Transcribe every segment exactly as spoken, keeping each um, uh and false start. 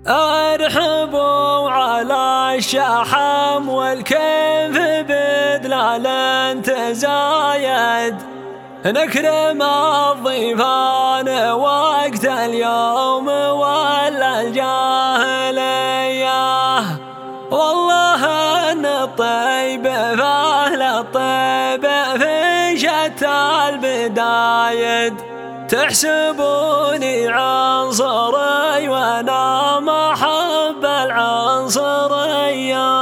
ارحبوا على الشحم والكيف بدلال تزايد، نكرم الضيفان وقت اليوم ولا الجاهلية. والله ان الطيب فاهل الطيب في شتى البدايد، تحسبوني عنصري وانا محب العنصرية.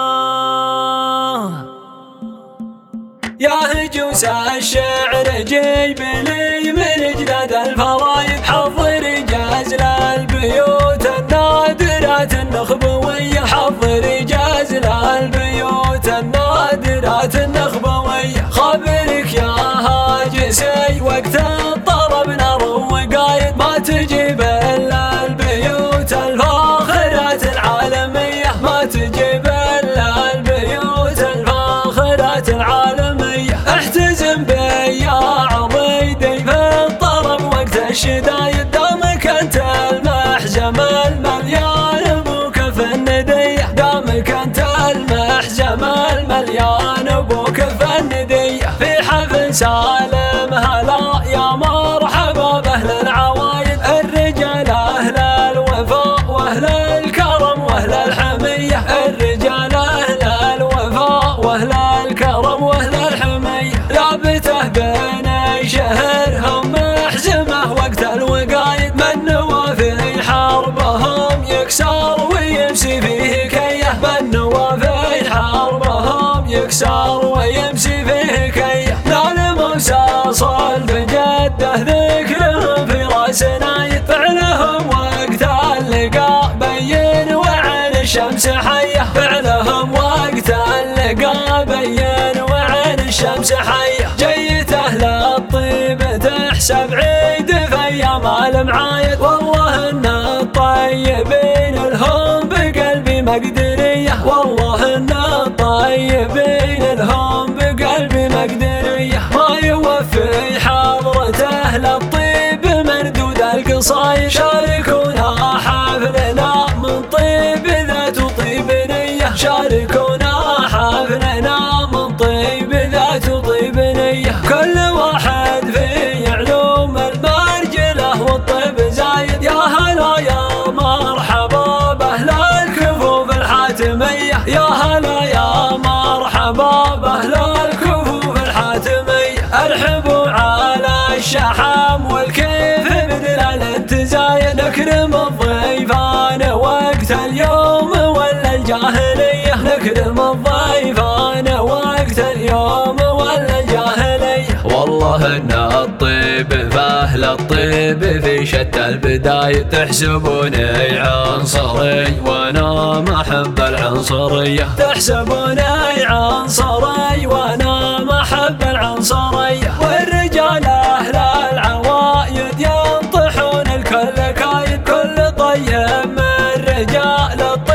يا هجوس الشعر جيب لي من جدد الفرايد، حضر جاز للبيوت النادرات النخبوية، حضر جاز للبيوت النادرات النخبوية. خبرك يا هاجسي وقت الطرب نار وقايد، ما تجيب الا البيوت الفاخرات العالمية، ما تجيب الا البيوت الفاخرات العالمية. احتزم بي يا عضيدي في الطرب وقت الشدايد، دامك انت المحزم المليان ابوك في الندية، دامك انت المحزم المليان ابوك في الندية. في حفل سالم هلا يا مرحبا باهل العوايد، الرجال اهل الوفاء واهل الكرم واهل الحمية، الرجال اهل الوفاء واهل الكرم واهل الحمية. لابته بين شهرهم محزمه وقت الوقايد، من نوافي حربهم يكسر ويمسي فيه كيه، من نوافي حربهم يكسر ويمسي فيه كيه. نال موسى صلب جده ذكرهم في راس نايد، فعلهم وقت اللقاء بين وعين الشمس حيه، فعلهم وقت اللقاء بين وعين الشمس حيه. جيت اهل الطيب تحسب عيد في ايام المعايد، والله ان الطيبين لهم بقلبي مقدريه، والله ان الطيبين لهم بقلبي مقدريه. ما يوفي حضرة اهل الطيب مردود القصايد، شاركونا حفلنا من طيب ذات طيب نيه، شاركونا حفلنا من طيب ذات طيب نيه. كل واحد في علوم المرجله والطيب زايد، يا هلا يا مرحبا باهل الكفوف الحاتميه، يا هلا يا مرحبا باهل الكفوف الحاتميه. ارحبوا على الشحم والكيف بدلال تزايد، نكرم الضيفان وقت اليوم ولا الجاهليه، نكرم الضيفان وقت اليوم ولا الجاهليه. والله ان الطيب فاهل الطيب في شتى البدايد، تحسبوني عنصري وانا محب العنصريه، تحسبوني عنصري وانا محب العنصريه. والرجال اهل العوايد ينطحون الكل كايد، كل طيب من رجال الطيب